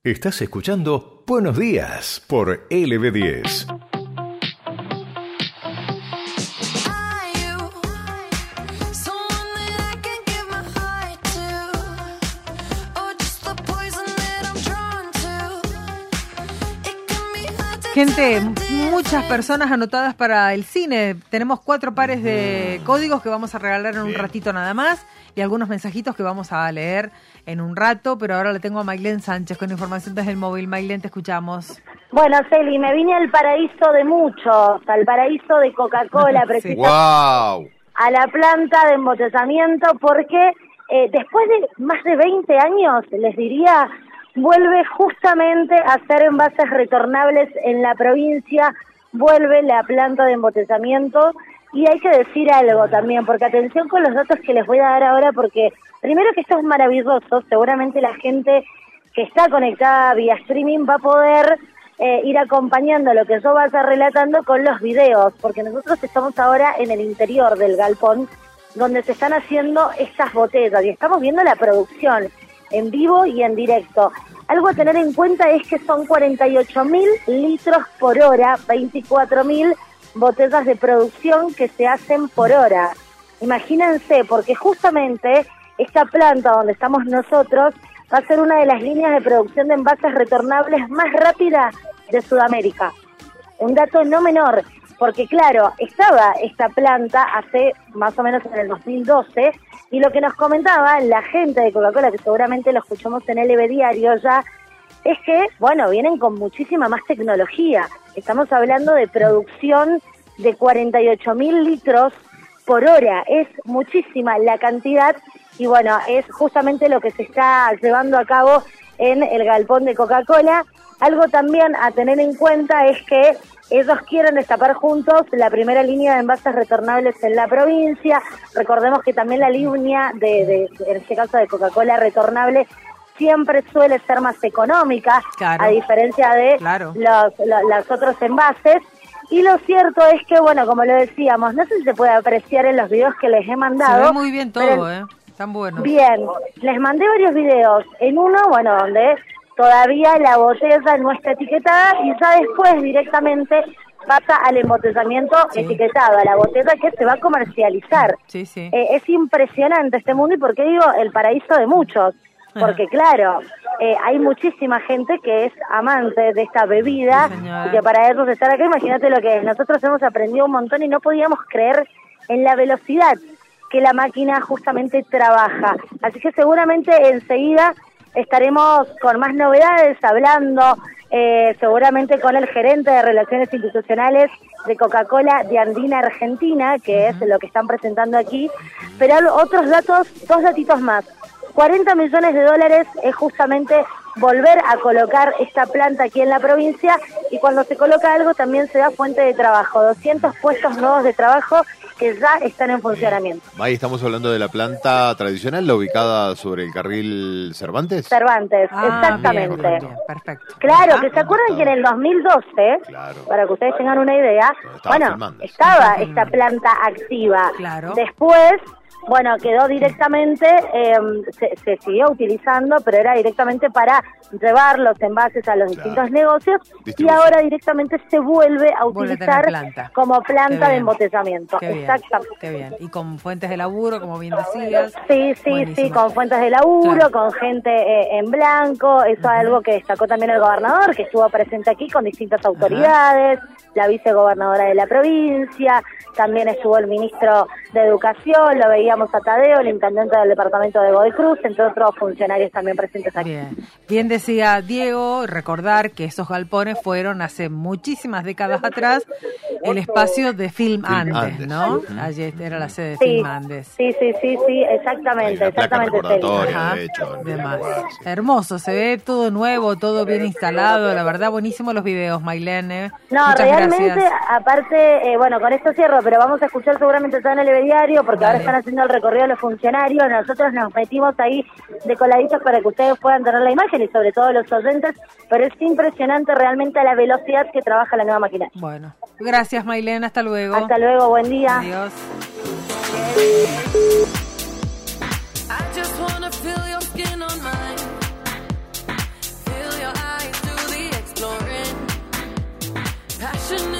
Estás escuchando Buenos Días por LB10. Gente, muchas personas anotadas para el cine. Tenemos 4 pares de códigos que vamos a regalar en un ratito nada más y algunos mensajitos que vamos a leer en un rato, pero ahora le tengo a Maylén Sánchez con información desde el móvil. Maylén, te escuchamos. Bueno, Celi, me vine al paraíso de muchos, al paraíso de Coca-Cola, Sí. ¡Wow! a la planta de embotellamiento, porque después de más de 20 años, les diría, vuelve justamente a hacer envases retornables en la provincia, vuelve la planta de embotellamiento. Y hay que decir algo también, porque atención con los datos que les voy a dar ahora, porque primero que esto es maravilloso, seguramente la gente que está conectada vía streaming va a poder ir acompañando lo que yo vaya relatando con los videos, porque nosotros estamos ahora en el interior del galpón, donde se están haciendo estas botellas, y estamos viendo la producción en vivo y en directo. Algo a tener en cuenta es que son 48.000 litros por hora, 24.000 botellas de producción que se hacen por hora. Imagínense, porque justamente esta planta donde estamos nosotros va a ser una de las líneas de producción de envases retornables más rápidas de Sudamérica. Un dato no menor, porque claro, estaba esta planta hace más o menos en el 2012, y lo que nos comentaba la gente de Coca-Cola, que seguramente lo escuchamos en LB Diario ya, es que, bueno, vienen con muchísima más tecnología. Estamos hablando de producción de 48.000 litros por hora. Es muchísima la cantidad y, bueno, es justamente lo que se está llevando a cabo en el galpón de Coca-Cola. Algo también a tener en cuenta es que ellos quieren destapar juntos la primera línea de envases retornables en la provincia. Recordemos que también la línea en este caso de Coca-Cola retornable siempre suele ser más económica, claro, a diferencia de los otros envases. Y lo cierto es que, bueno, como lo decíamos, no sé si se puede apreciar en los videos que les he mandado. Se ve muy bien todo, están buenos. Bien, les mandé varios videos. En uno, bueno, donde todavía la botella no está etiquetada y ya después directamente pasa al embotellamiento etiquetado, a la botella que se va a comercializar. Sí, sí. Es impresionante este mundo, y por qué digo el paraíso de muchos. Porque claro, hay muchísima gente que es amante de esta bebida, y que para ellos estar acá, imagínate lo que es. Nosotros hemos aprendido un montón y no podíamos creer en la velocidad que la máquina justamente trabaja. Así que seguramente enseguida estaremos con más novedades, hablando seguramente con el gerente de Relaciones Institucionales de Coca-Cola de Andina Argentina, que es lo que están presentando aquí. Pero otros datos, 2 datitos más. $40 millones es justamente volver a colocar esta planta aquí en la provincia, y cuando se coloca algo también se da fuente de trabajo, 200 puestos nuevos de trabajo que ya están en funcionamiento. Ahí estamos hablando de la planta tradicional, la ubicada sobre el carril Cervantes. Cervantes, exactamente. Bien, perfecto. Claro, que se acuerdan que en el 2012, para que ustedes tengan una idea, estaba esta planta activa. Claro. Después, bueno, quedó directamente, se siguió utilizando, pero era directamente para llevar los envases a los distintos negocios, y ahora directamente se vuelve a utilizar como planta de embotellamiento. Exactamente. Qué bien. Y con fuentes de laburo, como bien decías. Sí, con fuentes de laburo, con gente en blanco. Eso es algo que destacó también el gobernador, que estuvo presente aquí con distintas autoridades, la vicegobernadora de la provincia, también estuvo el ministro de Educación, lo veíamos a Tadeo, el intendente del departamento de Godoy Cruz, entre otros funcionarios también presentes aquí. Bien decía Diego, recordar que esos galpones fueron hace muchísimas décadas atrás el espacio de Film Andes, ¿no? Allí era la sede de Film Andes. Sí, exactamente. Hermoso, se ve todo nuevo, todo bien instalado, la verdad, buenísimo los videos, Maylene. No, muchas realmente, gracias. Aparte, bueno, con esto cierro, pero vamos a escuchar seguramente todo en el diario, porque ahora están haciendo el recorrido de los funcionarios. Nosotros nos metimos ahí de coladitos para que ustedes puedan tener la imagen, y sobre todo los oyentes, pero es impresionante realmente la velocidad que trabaja la nueva máquina. Bueno, gracias, Maylene, hasta luego. Hasta luego, buen día. Adiós. I just wanna feel your skin on mine, feel your should know.